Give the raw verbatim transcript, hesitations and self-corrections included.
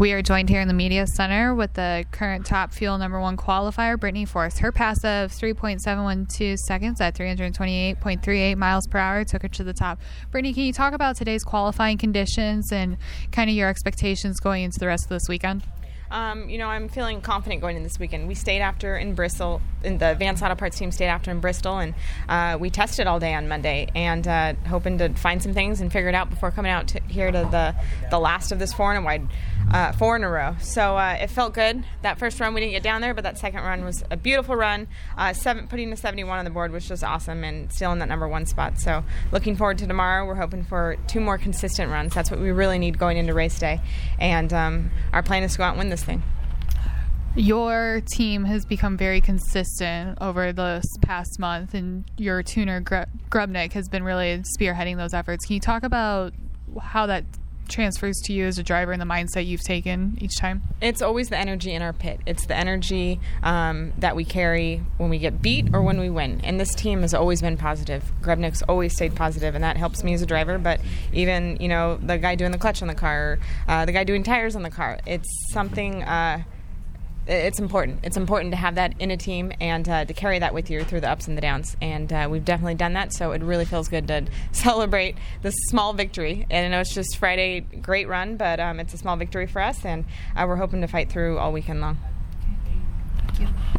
We are joined here in the Media Center with the current top fuel number one qualifier, Brittany Force. Her pass of three point seven one two seconds at three hundred twenty-eight point three eight miles per hour took her to the top. Brittany, can you talk about today's qualifying conditions and kind of your expectations going into the rest of this weekend? Um, you know, I'm feeling confident going in this weekend. We stayed after in Bristol, and the Advanced Auto Parts team stayed after in Bristol, and uh, we tested all day on Monday, and uh, hoping to find some things and figure it out before coming out to, here to the the last of this four in a wide, uh, four in a row. So uh, it felt good. That first run we didn't get down there, but that second run was a beautiful run. Uh, seven, putting a seventy-one on the board was just awesome, and still in that number one spot. So looking forward to tomorrow. We're hoping for two more consistent runs. That's what we really need going into race day, and um, our plan is to go out and win this thing. Your team has become very consistent over this past month, and your tuner, Gr- Grubnick, has been really spearheading those efforts. Can you talk about how that transfers to you as a driver and the mindset you've taken each time? It's always the energy in our pit. It's the energy um, that we carry when we get beat or when we win. And this team has always been positive. Grubnick's always stayed positive, and that helps me as a driver. But even, you know, the guy doing the clutch on the car, uh, the guy doing tires on the car, it's something... Uh, It's important. It's important to have that in a team and uh, to carry that with you through the ups and the downs. And uh, we've definitely done that, so it really feels good to celebrate this small victory. And I know it's just Friday, great run, but um, it's a small victory for us, and uh, we're hoping to fight through all weekend long. Thank you.